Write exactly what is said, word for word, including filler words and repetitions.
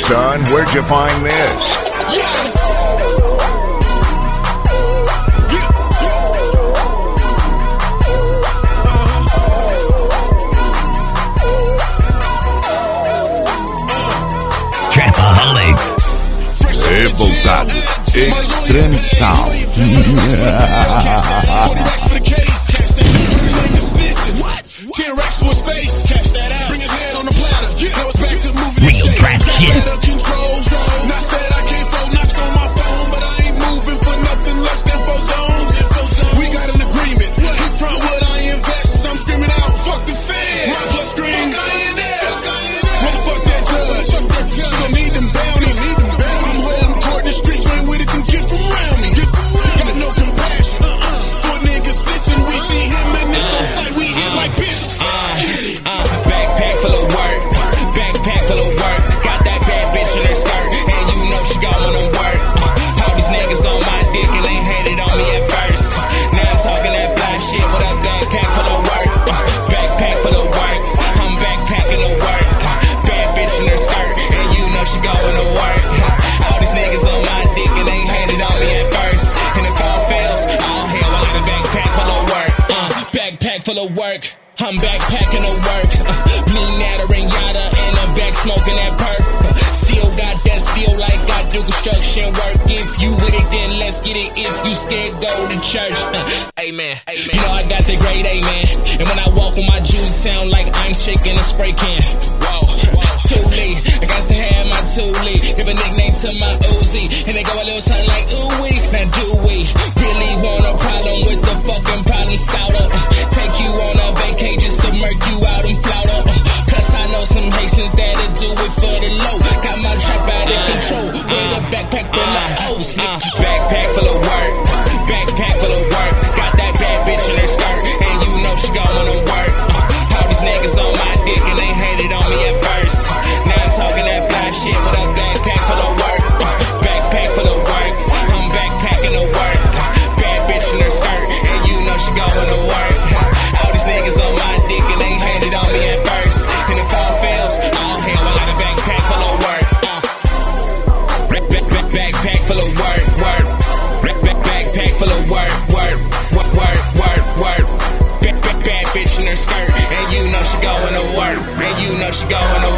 son, where'd you find this? Yeah. Revoltados Extreme Sound. ten racks for space. Cash that out. Bring his head on the platter. Now it's back to moving. Real trap shit. Control. Not that I can't fold knocks on my phone, but I ain't moving for nothing less than four zones. We got an agreement. He front what I invest. I'm screaming out, fuck the feds. My blood scream, I N S. Motherfuck that judge. Should've need them bounties. I'm holding court in the streets, ain't with it and get from around me. Got no compassion. For niggas snitching, we see him and this on sight. We hit like bitches. Uh, backpack full of work, backpack full of work. Got that bad bitch in her skirt, and you know she got one of them work. Uh, all these niggas on my dick and ain't hated on me at first. Now I'm talking that fly shit with a backpack full of work, uh, backpack full of work. I'm backpacking the work, uh, bad bitch in her skirt, and you know she going to work. Uh, all these niggas on my dick and ain't hated on me at first. And if all fails, all hell, I got a backpack full of work, uh, backpack full of work. I'm backpacking to work, uh, me, Natter, and Yada, and I'm back smoking that perk. Uh, still got that steel like I do construction work. If you with it, then let's get it. If you scared, go to church. Uh, amen. Amen. You know I got the great amen. And when I walk with my juice, sound like I'm shaking a spray can. Whoa, Thule, I got to have my Thule. Give a nickname to my Uzi, and they go a little something like ooh wee. Now do we really want a problem with the fucking problem scouter? Uh, take you on a vacation just to murk you out and flout up. Uh, Cause I know some Haitians that'll do it for the low. Got my trap out of control. With a backpack full of O's. Uh, backpack full of work. Backpack full of work. Got that bad bitch in her skirt, and you know she gon' wanna work. Uh, all these niggas on my dick and they hated on me at first. Now I'm talking that fly shit with a backpack full of work. Uh, backpack full of work. I'm backpacking to work. Uh, bad bitch in her skirt, and you know she gon' wanna work. Uh, all these niggas on my dick and they hated on me at first. And if all fails, all hell, I got a backpack full of work. Uh, back, back, back, backpack full of work, work. Back, back, backpack full of work, work, work, work, work, work. Back, back, bad bitch in her skirt, and you know she going to work, and you know she going to